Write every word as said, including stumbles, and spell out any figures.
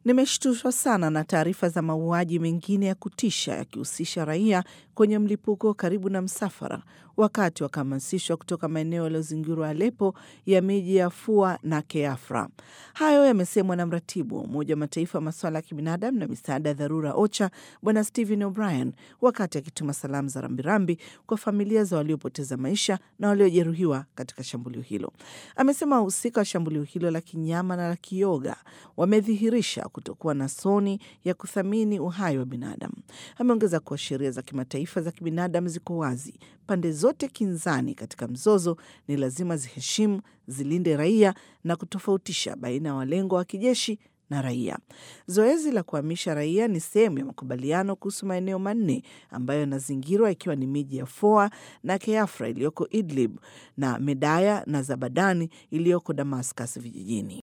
Nimeshtushwa sana na taarifa za mauaji mengine ya kutisha yakihusisha raia kwenye mlipuko karibu na msafara wakati wakahamasishwa kutoka maeneo yaliyozingirwa Aleppo ya miji ya Afua na Keafra. Hayo yamesemwa na mratibu wa Umoja wa Mataifa wa masuala ya kibinadamu na misaada ya dharura OCHA, Bwana Stephen O'Brien, wakati akituma salamu za rambirambi kwa familia za waliopoteza maisha na waliojeruhiwa katika shambulio hilo. Amesema wahusika wa shambulio hilo la kinyama na la kioga wamedhihirisha kutokuwa na soni ya kuthamini uhai wa binadamu. Ameongeza kuwa sheria za kimataifa za kibinadamu ziko wazi. Pande zote kinzani katika mzozo ni lazima ziheshimu, zilinde raia na kutofautisha baina ya walengwa wa kijeshi na raia. Zoezi la kuhamisha raia ni sehemu ya makubaliano kuhusu maeneo manne ambayo yanazingirwa, ikiwa ni miji ya Foa na Keafra iliyoko Idlib na Medaya na Zabadani iliyoko Damascus vijijini.